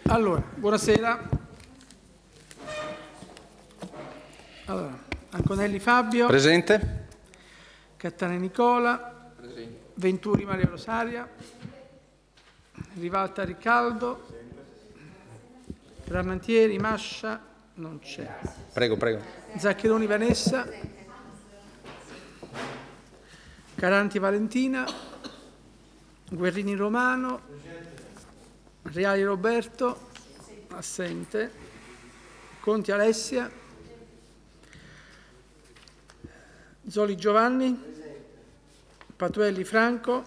Allora, buonasera. Allora, Anconelli Fabio. Presente. Cattani Nicola. Presente. Venturi Maria Rosaria. Rivalta Riccardo. Ramantieri Mascia. Non c'è. Prego, prego. Zaccheroni Vanessa. Caranti Valentina. Guerrini Romano. Reali Roberto, assente. Conti Alessia. Zoli Giovanni. Patuelli Franco.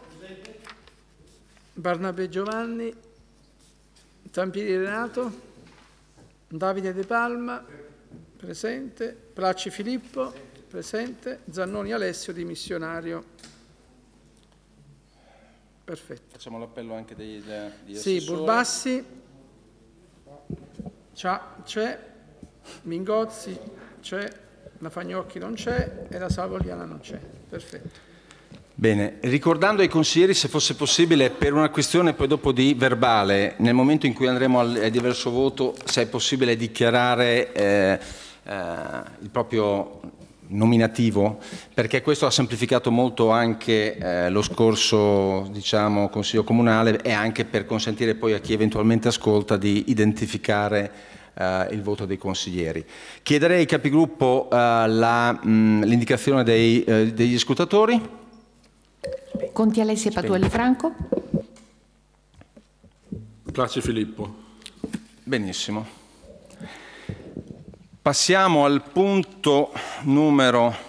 Barnabé Giovanni. Tampieri Renato. Davide De Palma, presente. Placci Filippo, presente. Zannoni Alessio, dimissionario. Perfetto. Facciamo l'appello anche di sì, Burbassi, c'è, Mingozzi c'è, la Fagnocchi non c'è e la Savoliana non c'è. Perfetto. Bene, ricordando ai consiglieri, se fosse possibile, per una questione poi dopo di verbale, nel momento in cui andremo al diverso voto, se è possibile dichiarare il proprio nominativo, perché questo ha semplificato molto anche lo scorso, diciamo, Consiglio Comunale, e anche per consentire poi a chi eventualmente ascolta di identificare il voto dei consiglieri. Chiederei ai capigruppo l'indicazione degli scrutatori. Conti Alessia Patuelli Franco. Placci Filippo. Benissimo. Passiamo al punto numero